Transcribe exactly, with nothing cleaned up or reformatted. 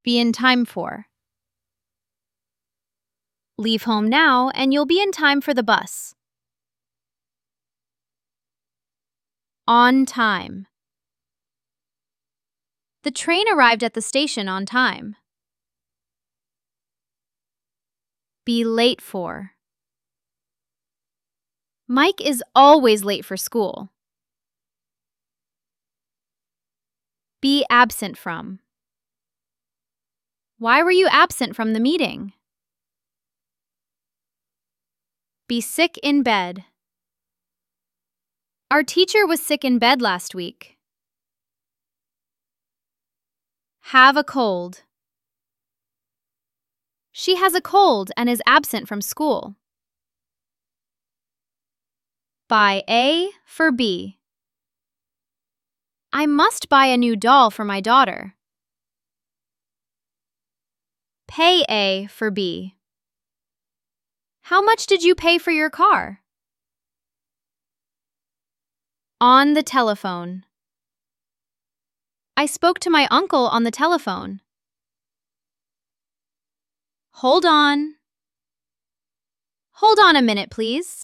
Be in time for. Leave home now and you'll be in time for the bus. On time. The train arrived at the station on time. Be late for. Mike is always late for school. Be absent from. Why were you absent from the meeting? Be sick in bed. Our teacher was sick in bed last week. Have a cold. She has a cold and is absent from school. Buy A for B. I must buy a new doll for my daughter. Pay A for B. How much did you pay for your car? On the telephone. I spoke to my uncle on the telephone. Hold on. Hold on a minute, please.